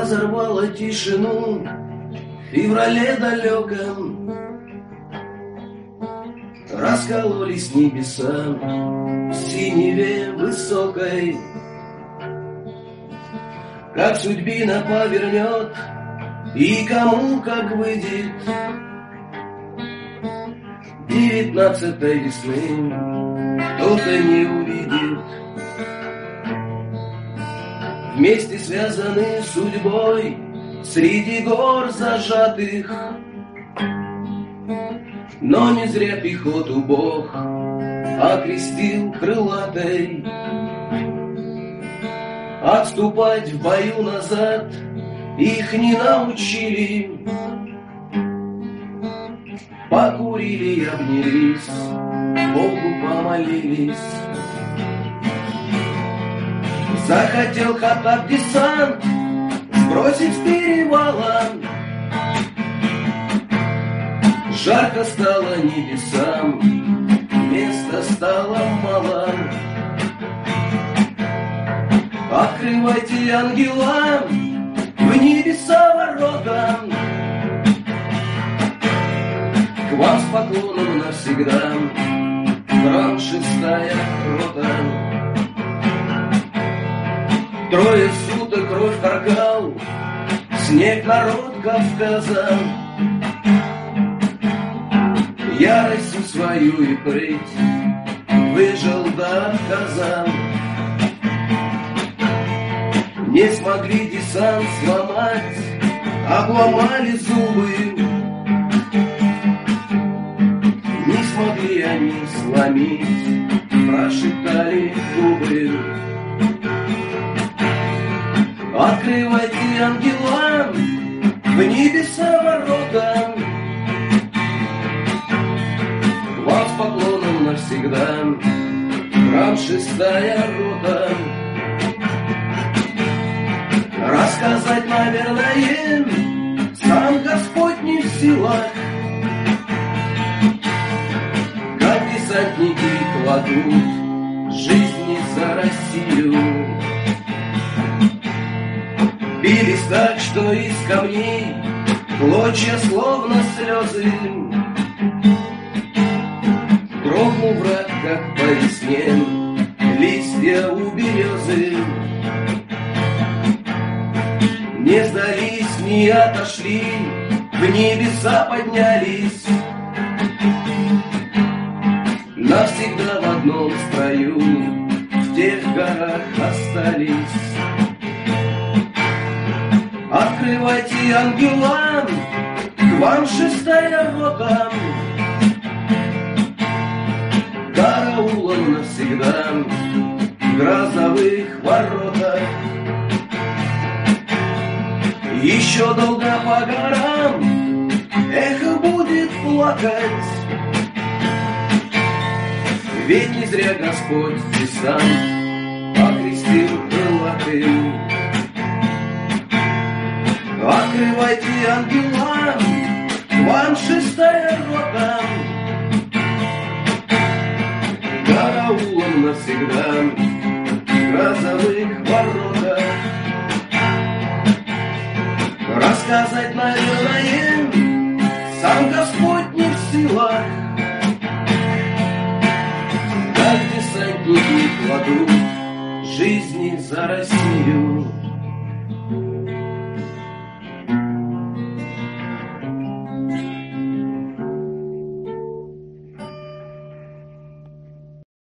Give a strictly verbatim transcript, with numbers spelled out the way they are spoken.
разорвала тишину в феврале далеком. Раскололись небеса в синеве высокой. Как судьбина повернет и кому как выйдет девятнадцатой весны, кто-то не увидит. Вместе связаны судьбой среди гор зажатых, но не зря пехоту Бог окрестил крылатой. Отступать в бою назад их не научили. Покурили и обнялись, Богу помолились. Захотел Хаттаб десант сбросить с перевала. Жарко стало небесам, места стало мало. Открывайте, ангела, в небеса ворота. К вам с поклоном навсегда, храм шестая рота. Трое суток кровь торгал снег народ Кавказа. Яростью свою и прыть выжил до отказа. Не смогли десант сломать, обломали зубы. Не смогли они сломить, прошептали губы. Открывайте, ангела, в небеса ворота. К вам с поклоном навсегда, храм шестая рота. Рассказать, наверное, сам Господь не в силах, как десантники кладут жизни за Россию. Бились так, что из камней клочья словно слезы. Дрогнул враг, как по весне листья у березы. Не сдались, не отошли, в небеса поднялись. Навсегда в одном строю в тех горах остались. Открывайте, ангела, к вам шестая рота. Караулом навсегда в грозовых воротах. Еще долго по горам эхо будет плакать, ведь не зря Господь десант окрестил крылатым. Открывайте, ангела, к вам шестая рота. Караулом навсегда в грозовых воротах. Рассказать, наверное, сам Господь не в силах, как десантники кладут жизни за Россию.